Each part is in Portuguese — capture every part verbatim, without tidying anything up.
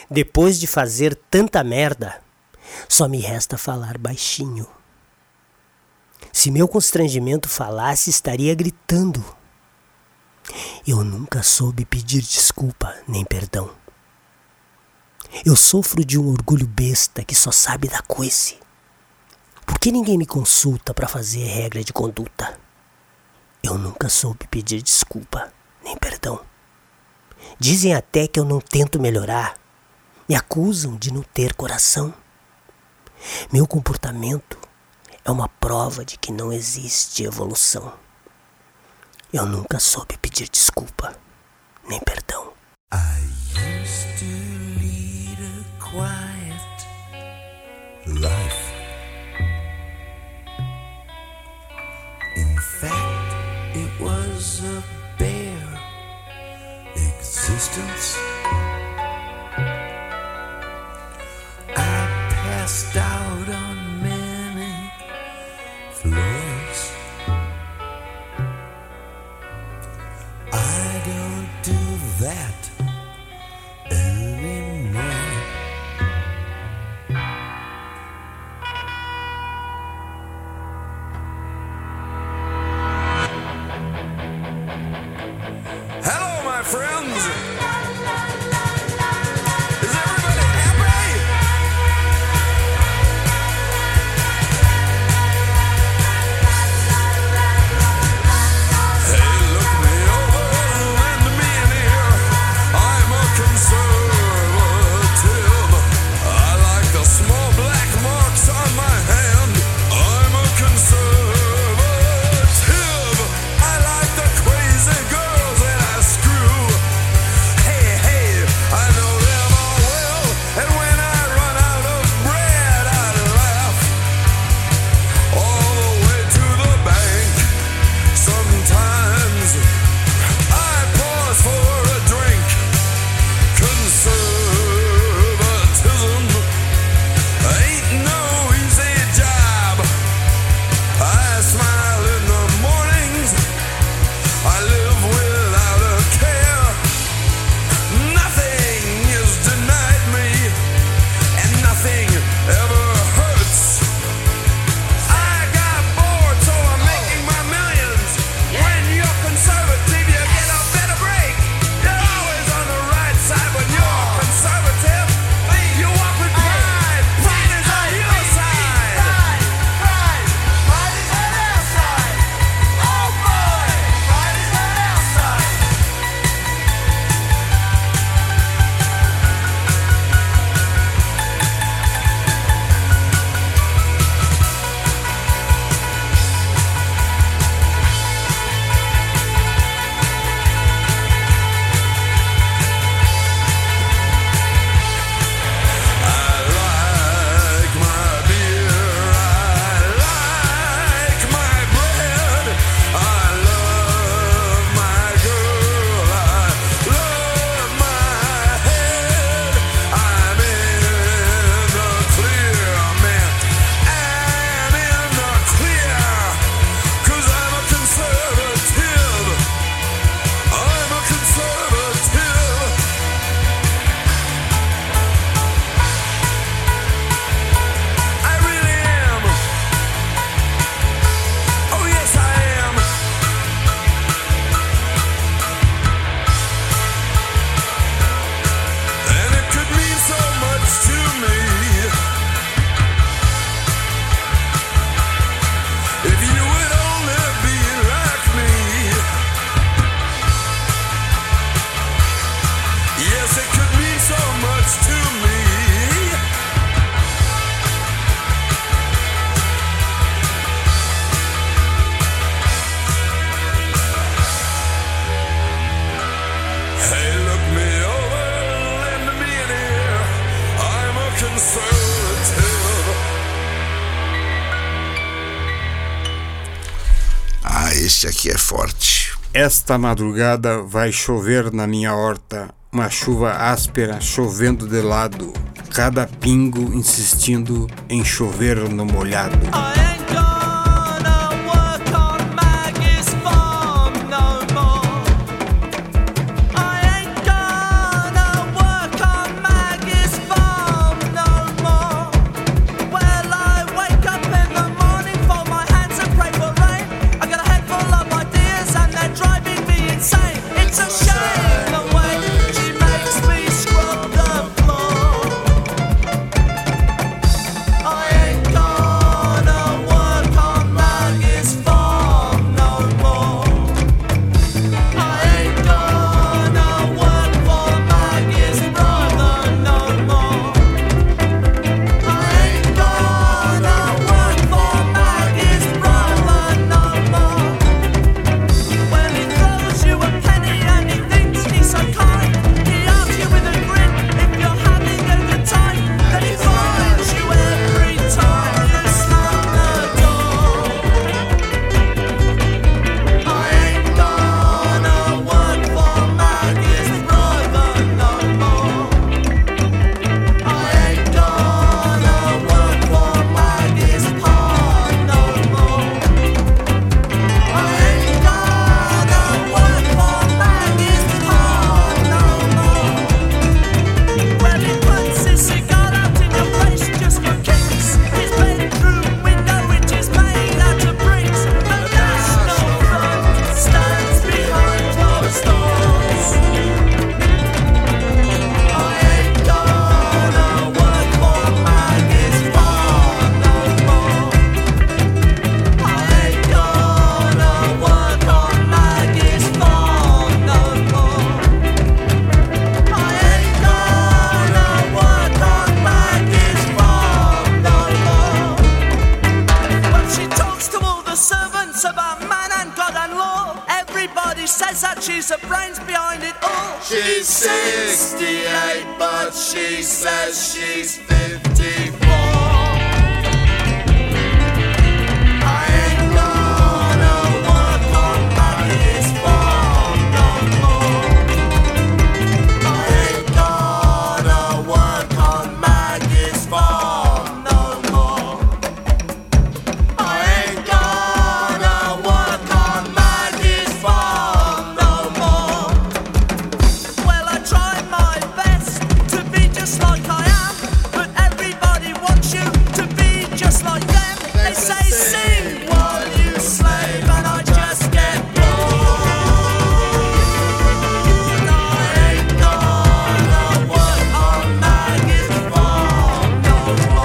Depois de fazer tanta merda, só me resta falar baixinho. Se meu constrangimento falasse, estaria gritando. Eu nunca soube pedir desculpa nem perdão. Eu sofro de um orgulho besta que só sabe dar coice. Por que ninguém me consulta para fazer regra de conduta? Eu nunca soube pedir desculpa nem perdão. Dizem até que eu não tento melhorar. Me acusam de não ter coração. Meu comportamento é uma prova de que não existe evolução. Eu nunca soube pedir desculpa nem perdão. I used to lead a quiet life. In fact, it was a bare existence. I passed out on many floors. I don't do that anymore. Hello, my friends. Is everybody happy? Hey, look me over, lend me an ear. I'm a conservative. I like the small black marks on my hand. I'm a conservative. I like the crazy girls that I screw. Hey, hey, I know them all well. And when I run out of bread, I laugh all the way to the bank. Sometimes I pause for a drink. Conservatism ain't no easy job. I smile in the mornings. I live without a care. Nothing is denied me, and nothing ever hurts. I got bored, so I'm making my millions. When you're conservative, you get a better break. You're always on the right side when you're conservative. You walk with pride. Pride is on your side. Pride, pride, pride is on our side. Oh boy, pride is on our side. I like my beer, I like my bread, I love my girl, I love my head. I'm in the clear, man, I'm in the clear, 'cause I'm a conservative, I'm a conservative. I really am. Oh yes, I am. And it could mean so much to me if you would only be like me. Yes, it could mean so much to me. Hey, look me over, lend me an ear. I'm a conservative. Ah, esse aqui é forte. Esta madrugada vai chover na minha horta, uma chuva áspera chovendo de lado, cada pingo insistindo em chover no molhado. I ain't gonna work on Maggie's farm no more. I ain't gonna work on Maggie's sixty-eight, but she says she's fifty-four. I ain't gonna work on Maggie's farm no more. I ain't gonna work on Maggie's farm no more. I ain't gonna work on Maggie's farm no more. Well, I tried my best to be just like I am, but everybody wants you to be just like them. They say sing while you slave, and I just get bored. I ain't gonna work on Maggie's farm no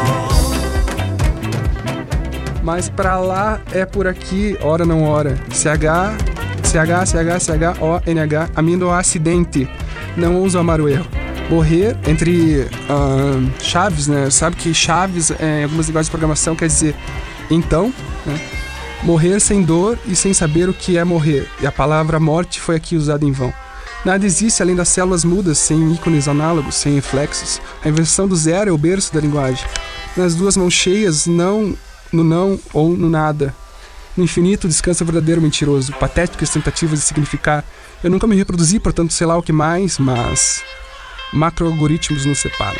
more. Mas pra lá é por aqui, ora não ora. C H, C H, C H, C H, O, N H, aminoacidente. Não uso amar o erro. Morrer, entre ah, chaves, né? Sabe que chaves é, em algumas linguagens de programação quer dizer então, né? Morrer sem dor e sem saber o que é morrer. E a palavra morte foi aqui usada em vão. Nada existe além das células mudas, sem ícones análogos, sem reflexos. A invenção do zero é o berço da linguagem. Nas duas mãos cheias, não no não ou no nada. No infinito descansa o verdadeiro mentiroso, patéticas tentativas de significar. Eu nunca me reproduzi, portanto sei lá o que mais, mas macroalgoritmos nos separam.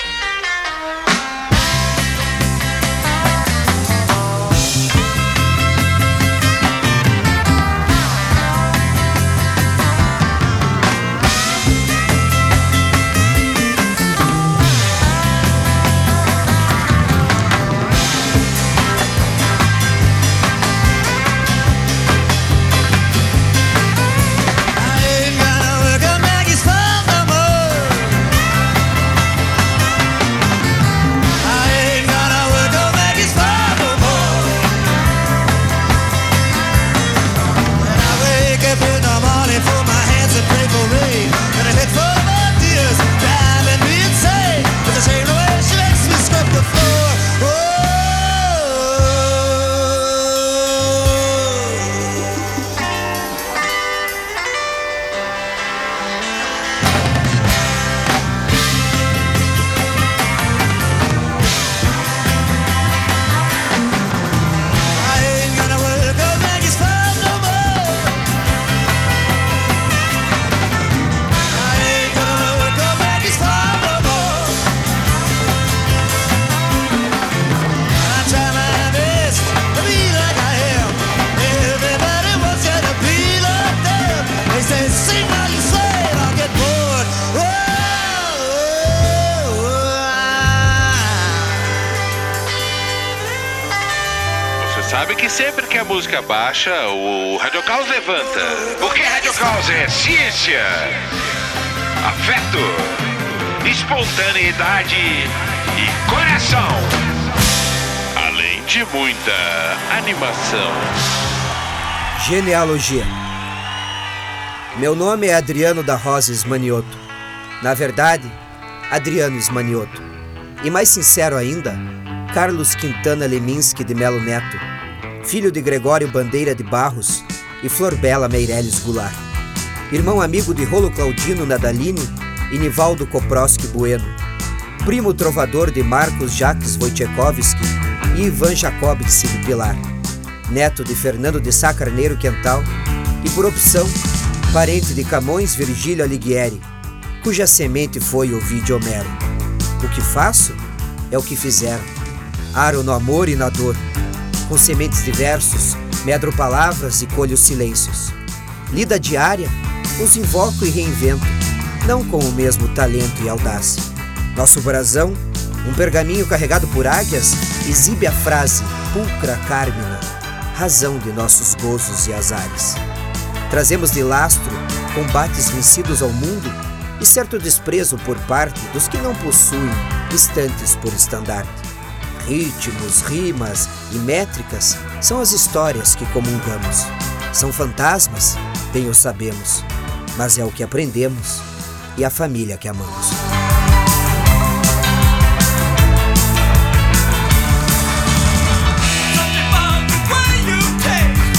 Sabe que sempre que a música baixa, o Radio Caos levanta. Porque Radio Caos é ciência, afeto, espontaneidade e coração. Além de muita animação. Genealogia. Meu nome é Adriano da Rosa Ismanioto. Na verdade, Adriano Ismanioto. E mais sincero ainda, Carlos Quintana Leminski de Melo Neto, filho de Gregório Bandeira de Barros e Florbela Meirelles Goulart. Irmão amigo de Rolo Claudino Nadalini e Nivaldo Koproski Bueno. Primo trovador de Marcos Jacques Wojciechowski e Ivan Jacobski de Pilar. Neto de Fernando de Sá Carneiro Quental e, por opção, parente de Camões Virgílio Alighieri, cuja semente foi Ovidio Homero. O que faço é o que fizeram. Aro no amor e na dor. Com sementes de versos, medro palavras e colho silêncios. Lida diária, os invoco e reinvento, não com o mesmo talento e audácia. Nosso brasão, um pergaminho carregado por águias, exibe a frase pulcra carmina, razão de nossos gozos e azares. Trazemos de lastro combates vencidos ao mundo e certo desprezo por parte dos que não possuem estantes por estandarte. Ritmos, rimas e métricas são as histórias que comungamos. São fantasmas, bem o sabemos, mas é o que aprendemos e a família que amamos.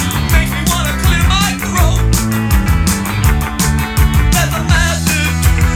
There's a method to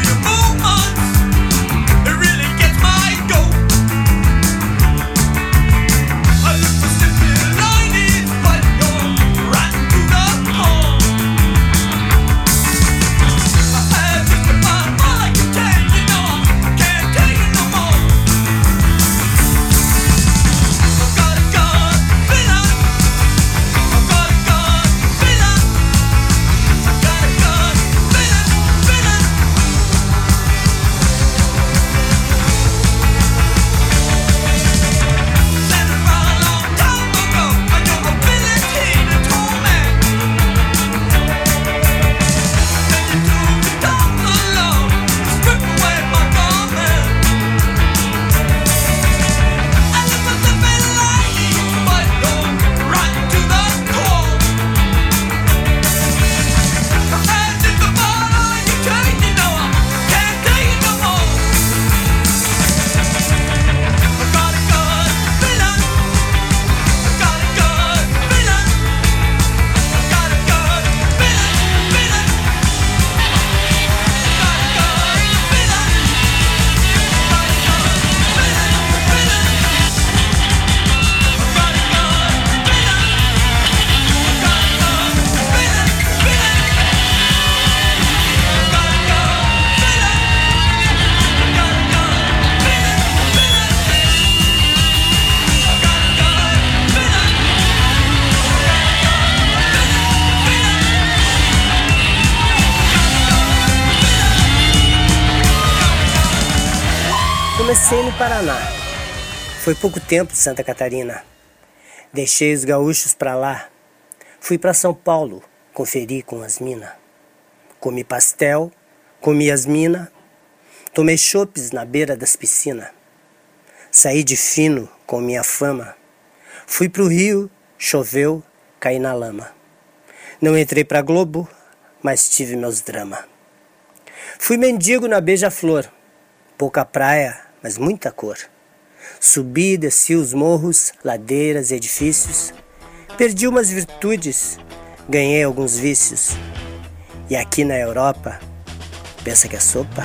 Comecei no Paraná. Foi pouco tempo de Santa Catarina. Deixei os gaúchos pra lá. Fui pra São Paulo, conferi com as mina. Comi pastel, comi as mina. Tomei chopes na beira das piscinas. Saí de fino com minha fama. Fui pro Rio, choveu, caí na lama. Não entrei pra Globo, mas tive meus drama. Fui mendigo na Beija-Flor. Pouca praia, mas muita cor. Subi e desci os morros, ladeiras, edifícios. Perdi umas virtudes, ganhei alguns vícios. E aqui na Europa, pensa que é sopa?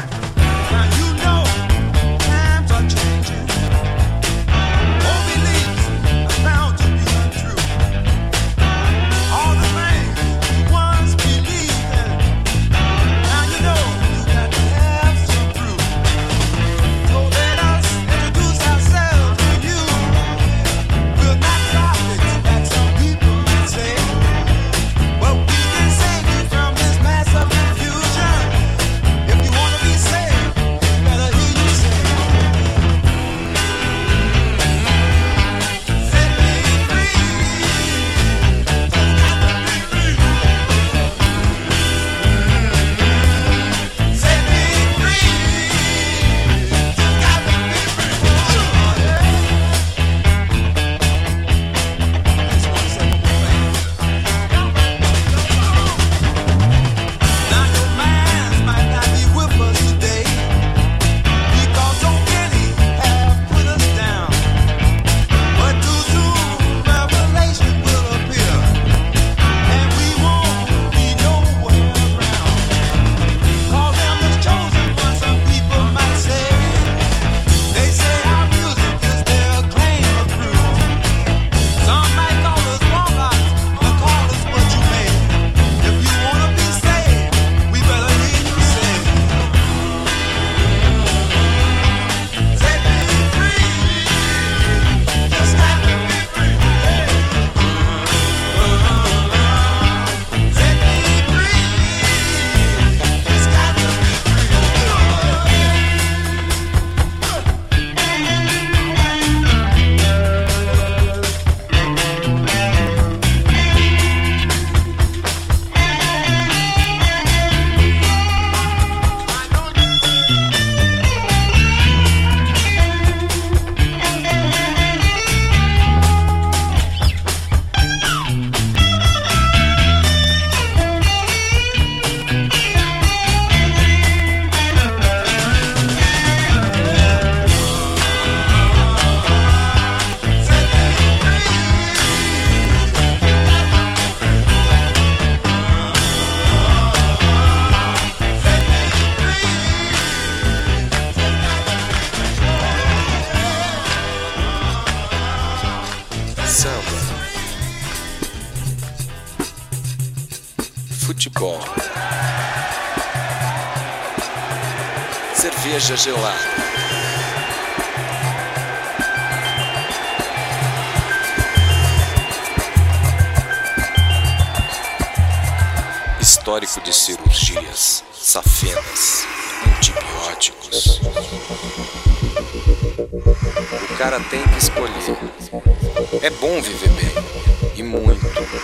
Futebol, cerveja gelada, histórico de cirurgias, safenas, antibióticos. O cara tem que escolher. É bom viver bem, e muito.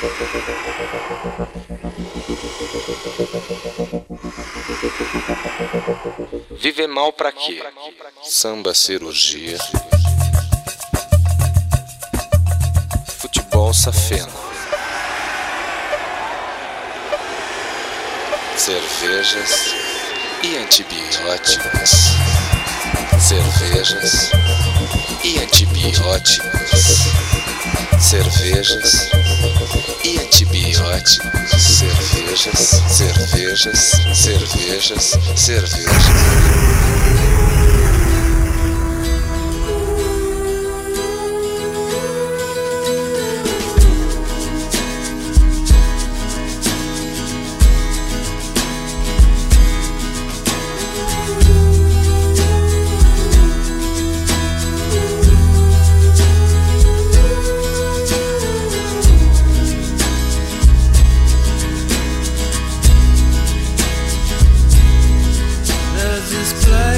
Viver mal pra quê? Samba, cirurgia, futebol, safena, cervejas e antibióticos. Cervejas e antibióticos. Cervejas e antibióticos. Cervejas, cervejas, cervejas, cervejas. There's this place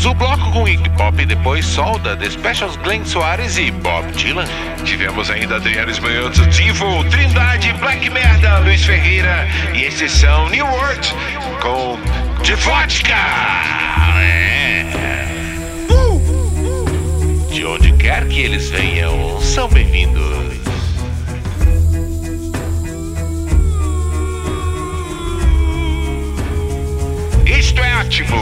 o bloco com Iggy Pop e depois Sol da The Specials, Glenn Soares e Bob Dylan. Tivemos ainda Adriano Esmanhoto, Tivo, Trindade, Black Merda, Luiz Ferreira e exceção New World com De Vodka. É. Uh. De onde quer que eles venham, são bem-vindos. Isto é ótimo.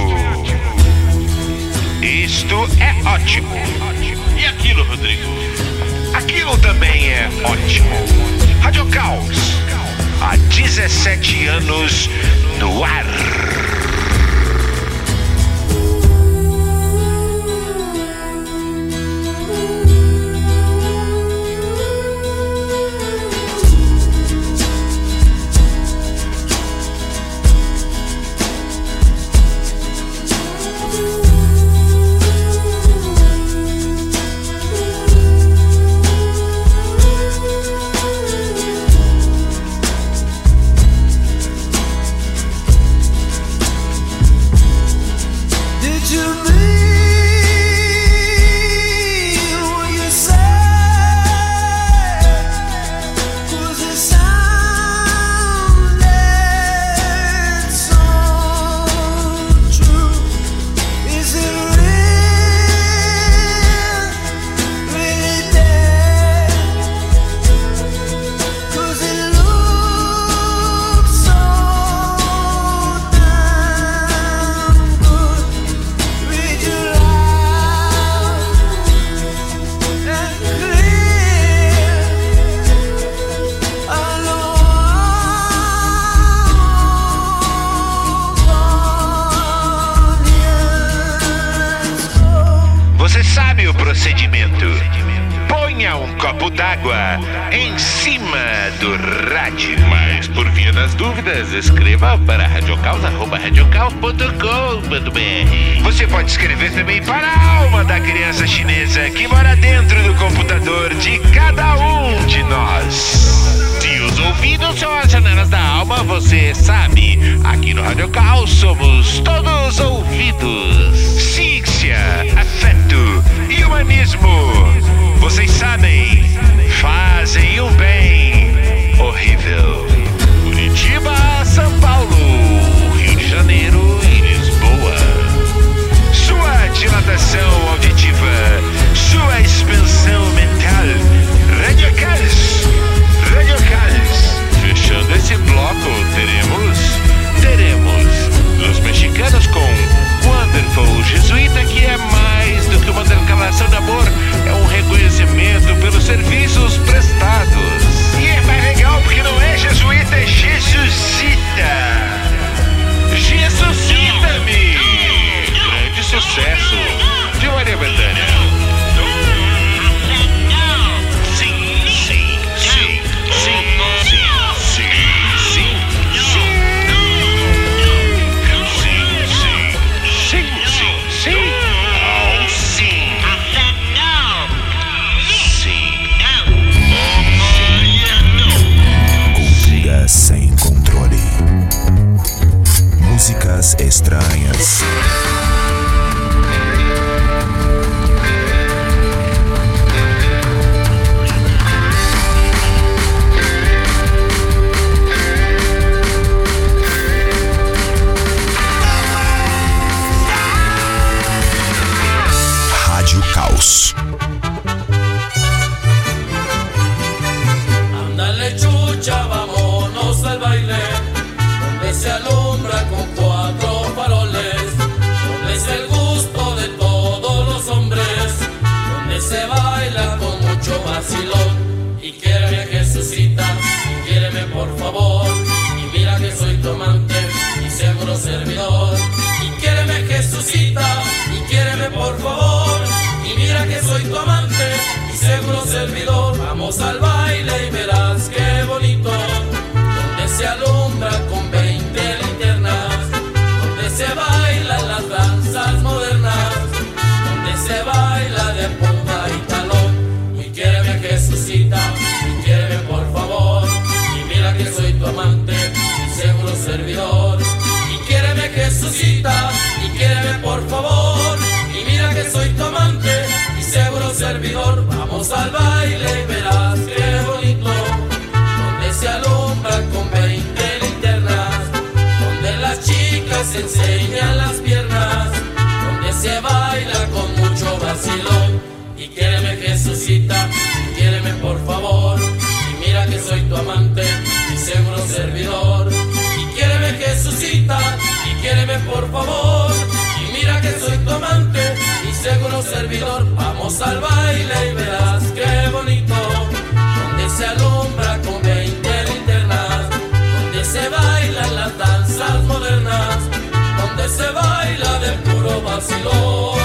Isto é ótimo. E aquilo, Rodrigo? Aquilo também é ótimo. Rádio Caos, há dezessete anos no ar. Você sabe o procedimento. Ponha um copo d'água em cima do rádio. Mas por via das dúvidas, escreva para radiocaus arroba radiocaus ponto com ponto b r. Você pode escrever também para a alma da criança chinesa que mora dentro do computador de cada um de nós. Se os ouvidos são as janelas da alma, você sabe. Aqui no Rádio Caos somos todos ouvidos. Ciência, afeto e humanismo. Vocês sabem, fazem um bem horrível. Curitiba, São Paulo, Rio de Janeiro e Lisboa. Sua dilatação auditiva, sua expansão mental. Radicais, radicais. Fechando esse bloco, teremos, teremos os mexicanos com Wonderful Jesuíta, que é mais do que uma declaração de amor, é um reconhecimento pelos serviços prestados. E é mais legal porque não é jesuíta, é Jesucita. Jesucita-me! Grande sucesso de Maria Bethânia. Sim, sim, sim, sim, sim, sim, sim, sim. Sim, sim, sim. Oh, sim. Sim. Cultura sem controle. Músicas estranhas. Rádio Caos. Ándale chucha, vámonos al baile, donde se alumbra con cuatro faroles, donde es el gusto de todos los hombres, donde se baila con mucho vacilón. Y quiéreme Jesucita, y quiéreme por favor, y mira que soy tu amante y seguro servidor. Y quiéreme Jesucita, y quiéreme por favor, y mira que soy tu amante y seguro servidor. Vamos al baile y verás qué bonito, donde se alumbra con veinte linternas, donde se bailan las danzas modernas, donde se baila de punta y talón. Y quiéreme Jesucita, y quiéreme por favor, y mira que soy tu amante y seguro servidor. Y quiéreme Jesucita, y quiéreme por favor, Jesucita, y quiéreme por favor. Y mira que soy tu amante y seguro servidor. Y quiéreme Jesucita, y quiéreme por favor. Y mira que soy tu amante y seguro servidor. Vamos al baile y verás qué bonito, donde se alumbra con veinte linternas, donde se bailan las danzas modernas, donde se baila de puro vacilón.